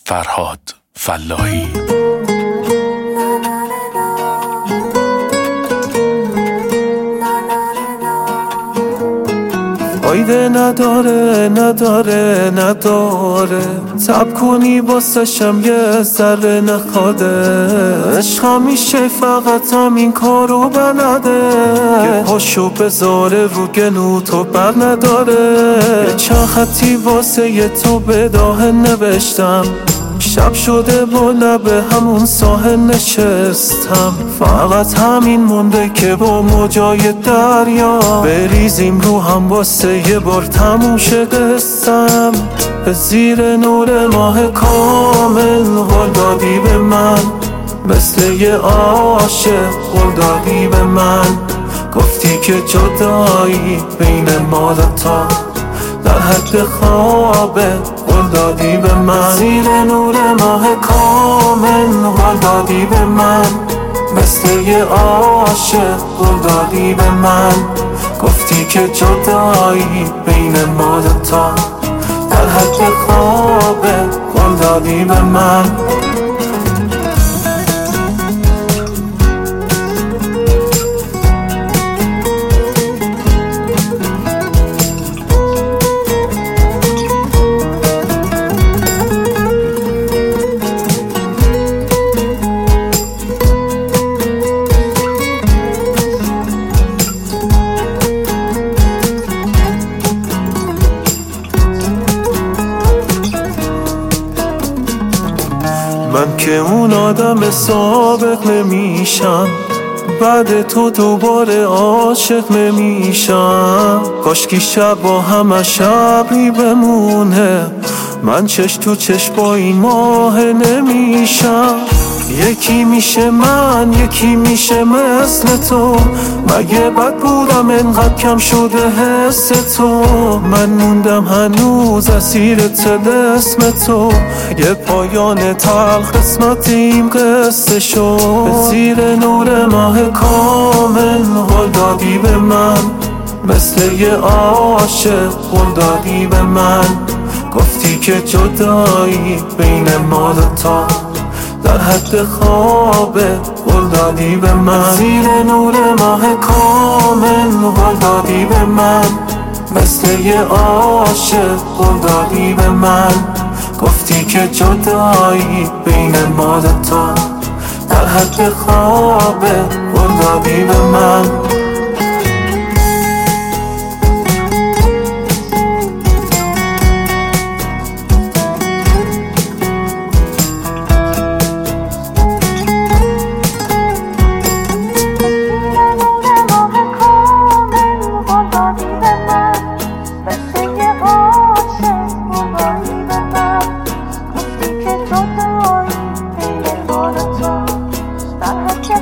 فرهاد فلاحی. فایده نداره تب کنی واسشم یه ذره نخواده. عشق همیشه فقط همین کارو بلده که پاشو بذاره رو گلو تو بر نداره. یه چند خطی واسه ی تو به داهن نوشتم، شب شده با لب همون ساحل نشستم. فقط همین مونده که با موجای دریا بریزیم رو هم واسه یه بار تموم شه قصم. به زیر نور ماه کامل قول دادی به من، مثل یه عاشق قول دادی به من. گفتی که جدایی بین ما دوتا در حد خوابه قول دادی به من. زیر نور ماه کامل قول دادی به من، مثل یه عاشق قول دادی به من. گفتی که جدایی بین ما دوتا در حد خوابه قول دادی به من. من که اون آدم سابق نمیشم، بعد تو دوباره عاشق نمیشم. کاشکی شب با همه شبی بمونه، من چش تو چش با این ماه نمیشم. یکی میشه من، یکی میشه مثل تو. مگه بد بودم انقدر کم شده حس تو؟ من موندم هنوز اسیر طلسم تو. یه پایان تلخ قسمت این قصه شد. به زیر نور ماه کامل قول دادی به من، مثل یه عاشق قول دادی به من. گفتی که جدایی بین ما دوتا در حد خوابه قول دادی به من. زیر نور ماه کامل قول دادی به من، مثل یه عاشق قول دادی به من. گفتی که جدایی بین ما دوتا در حد خوابه قول دادی به من.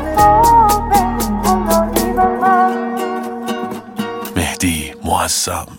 مهدی معظم.